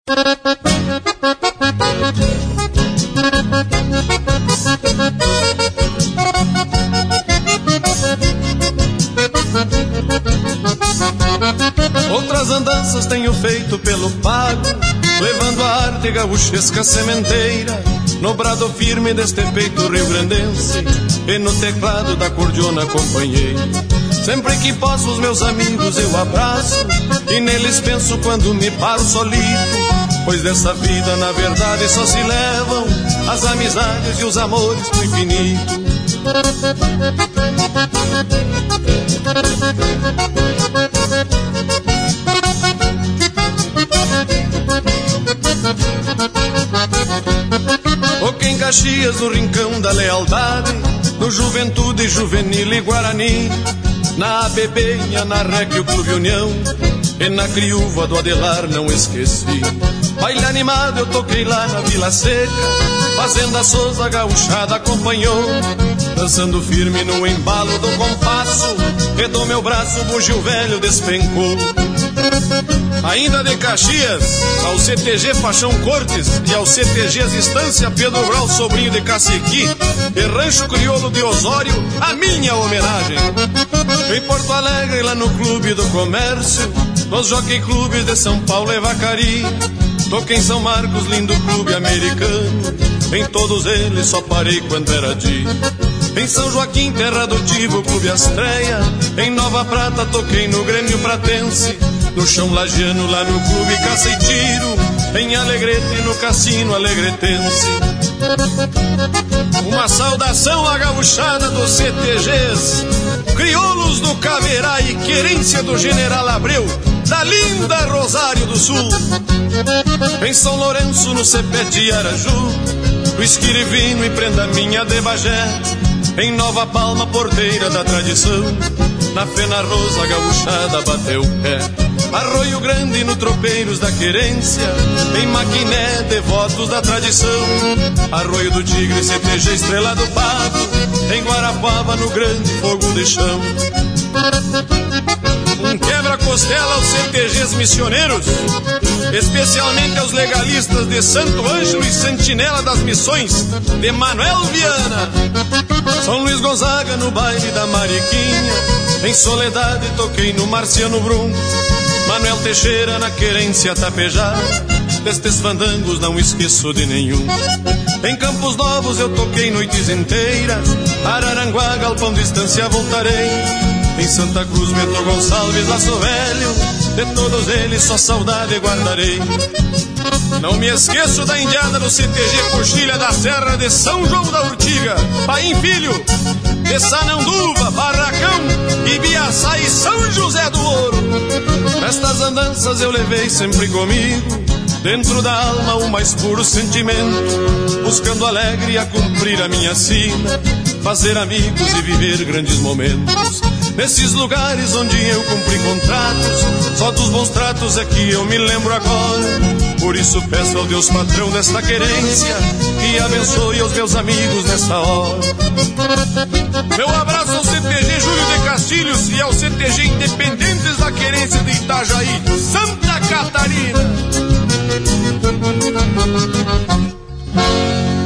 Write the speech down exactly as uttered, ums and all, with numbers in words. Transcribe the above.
Outras andanças tenho feito pelo pago, levando a arte gaúchesca sementeira, no brado firme deste peito rio-grandense, e no teclado da cordiona companheira. Sempre que posso os meus amigos eu abraço, e neles penso quando me paro solito, pois dessa vida na verdade só se levam as amizades e os amores pro infinito. Toquei em Caxias, no rincão da lealdade, no Juventude Juvenil e Guarani, na Abebenha, na Rec e o Clube União, e na Criúva do Adelar não esqueci. Baile animado eu toquei lá na Vila Seca, Fazenda Souza gauchada acompanhou, dançando firme no embalo do compasso, e do meu braço o bugio velho despencou. Ainda de Caxias, ao C T G Paixão Cortes e ao C T G Estância Pedro Brau, sobrinho de Caciqui, e Rancho Crioulo de Osório, a minha homenagem. Em Porto Alegre, lá no Clube do Comércio, nos Jockey Clubes de São Paulo e Vacaria, toquei em São Marcos, lindo clube americano, em todos eles só parei quando era dia. Em São Joaquim, terra do Tivo, Clube Astreia, em Nova Prata toquei no Grêmio Pratense, no chão lagiano lá no Clube Caça e Tiro, em Alegrete no Cassino Alegretense. Uma saudação à gauchada dos C T Gs, crioulos do Caverá e querência do General Abreu, da linda Rosário do Sul. Em São Lourenço, no Cepete e Araju, no Esquirivino e Prenda Minha de Bagé, em Nova Palma, porteira da tradição, na Fena Rosa, gauchada bateu o pé. Arroio Grande, no Tropeiros da Querência, em Maquiné, devotos da tradição, Arroio do Tigre, C T G Estrela do Pago, em Guarapava, no Grande Fogo de Chão. Um quebra-costela aos C T Gs missioneiros, especialmente aos legalistas de Santo Ângelo e Sentinela das Missões, de Manuel Viana. São Luís Gonzaga, no baile da Mariquinha, em Soledade toquei no Marciano Brum, Manuel Teixeira na Querência Tapejá, destes fandangos não esqueço de nenhum. Em Campos Novos eu toquei noites inteiras, Araranguá, Galpão de Estância voltarei, em Santa Cruz, Bento Gonçalves, Laço Velho, de todos eles só saudade guardarei. Não me esqueço da indiada do C T G Coxilha da Serra de São João da Urtiga, Paim Filho, de Sananduva, Barracão, Ibiaçá e São José do Ouro. Nestas andanças eu levei sempre comigo, dentro da alma o mais puro sentimento, buscando alegre a cumprir a minha sina, fazer amigos e viver grandes momentos. Nesses lugares onde eu cumpri contratos, só dos bons tratos é que eu me lembro agora. Por isso peço ao Deus patrão desta querência, que abençoe aos meus amigos nesta hora. Meu abraço ao C T G Júlio de Castilhos e ao C T G Independentes da Querência de Itajaí, Santa Catarina.